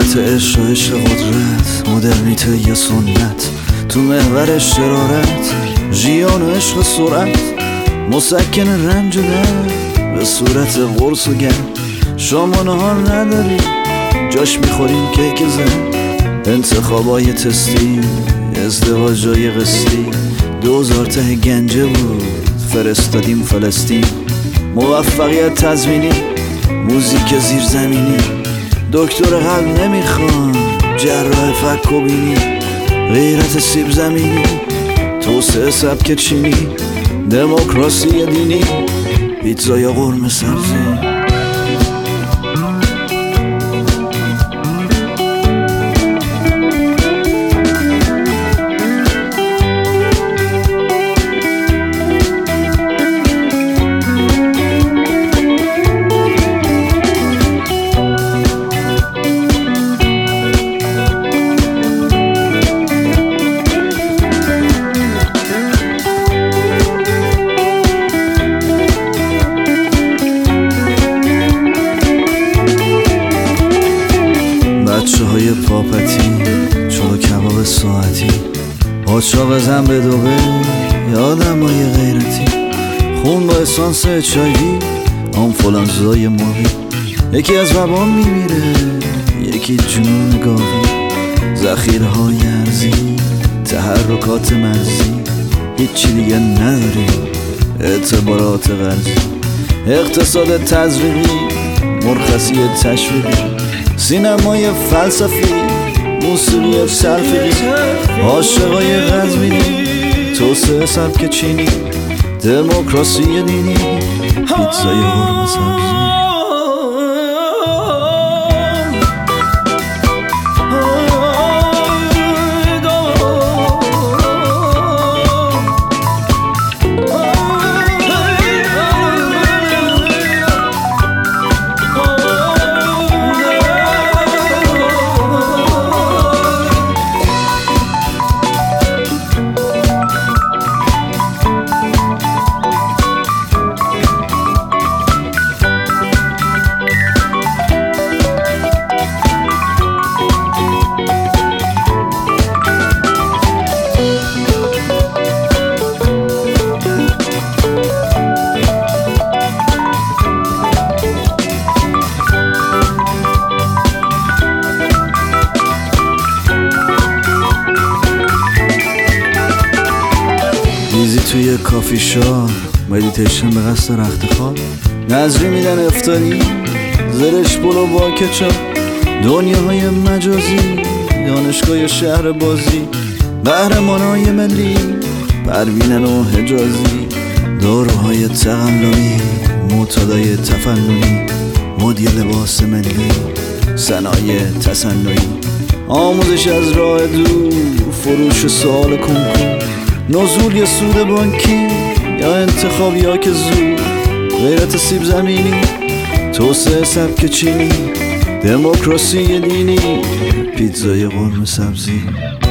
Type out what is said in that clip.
حکایت عشق و عشق قدرت، مدرنیته یا سنت، تو محور شرارت، ژیان و عشق سرعت، مسکن رنج و درد به صورت قرص و گرد. شما نهار نداری جاش میخوریم کیک زن، انتخابای تستی، ازدواجای قسطی، 2000 ته گنجه بود فرستادیم فلسطین. موفقیت تضمینی، موزیک زیرزمینی، دکتر قلب نمیخوان، جراح فک و بینی، غیرت سیب زمینی، توسعه سبک چینی، دموکراسی دینی، پیتزا یا قرمه سبزی. بچه های پاپتی، چلو کباب ساعتی، قاچاق زن به دوبه، یادم های غیرتی، خون با اسانس چایوی، آنفولانزای ماهی، یکی از وبا میمیره، یکی جنون گاوی، ذخیرهای ارزی، تحرکات مرزی، هیچی دیگه نداریم، اعتبارات قرضی، اقتصاد تزریقی، مرخصی تشویقی، سینمای فلسفی، موسیقی سلفی، عاشقای قزوینی، توسعه سبک چینی، دموکراسی دینی، پیتزای قرمه سبزی. ریزی توی کافی شاپ، مدیتیشن به قصد رخت خواب، نظری میدن افطاری، زرش پلو با کچاپ، دنیاهای مجازی، دانشگاه شهر بازی، قهرمانای ملی، پروینن و حجازی، داروهای تقلبی، معتادای تفننی، مدی لباس ملی، صنایع تصنعی، آموزش از راه دور، فروش سوال کنکور، نزول یا سود بانکی یا انتخابی ها که زود، غیرت سیب زمینی، توسعه سبک چینی، دموکراسی دینی، پیتزای قرمه سبزی.